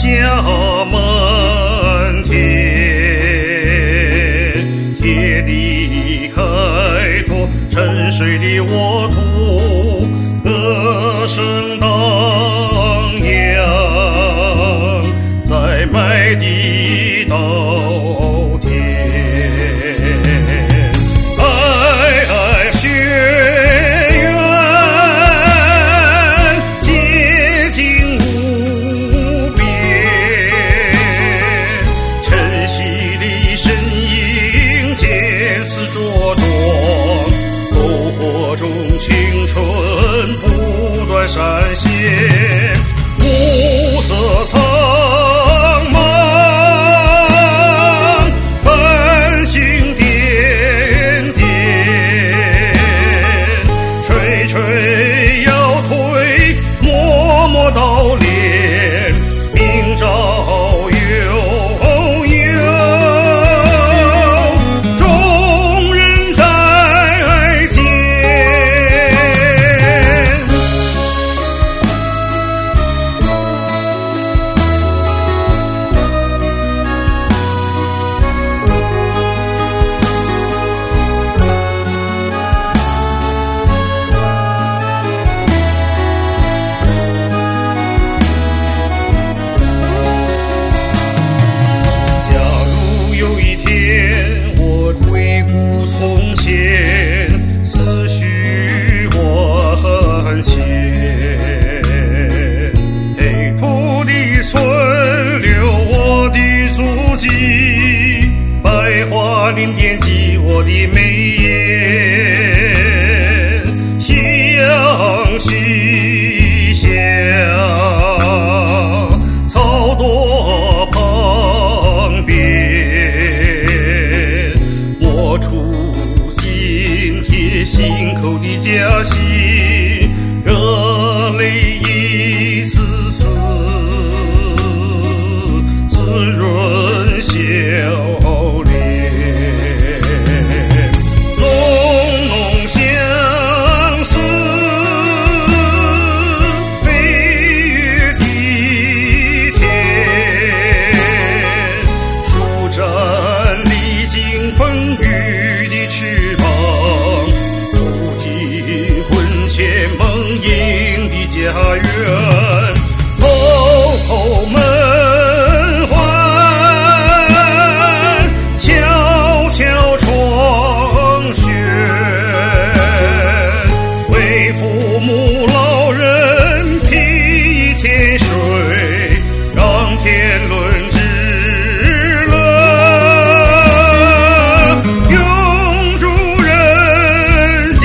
下满天，铁力开拓沉睡的沃土，歌声荡漾在麦地稻田。雪原洁净无边，晨曦的身影渐似茁壮，篝火中青春不断闪现，暮色苍茫，繁星点点，垂垂摇腿，默默叨练，明朝悠悠，众人再见。假如有一天我回顾从前，思绪我很浅，黑土地存留我的足迹，百花林惦记我的眉眼，夕阳西下，草垛旁边，摸出紧贴心口的家信，热泪一丝丝滋润笑脸，浓浓相思飞越地天，舒展历经风雨的翅膀，走进魂牵梦萦的家园，叩叩门环，悄悄窗轩，为父母老人披天水，让天伦之乐永驻人间。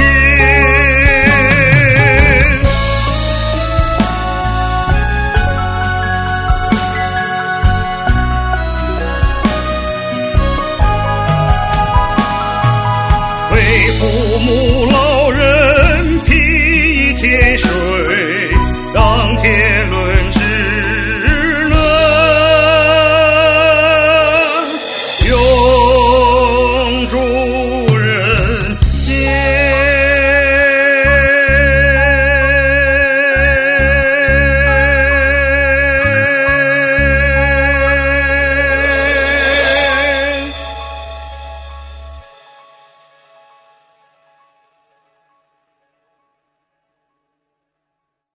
为父母老人披天水，让天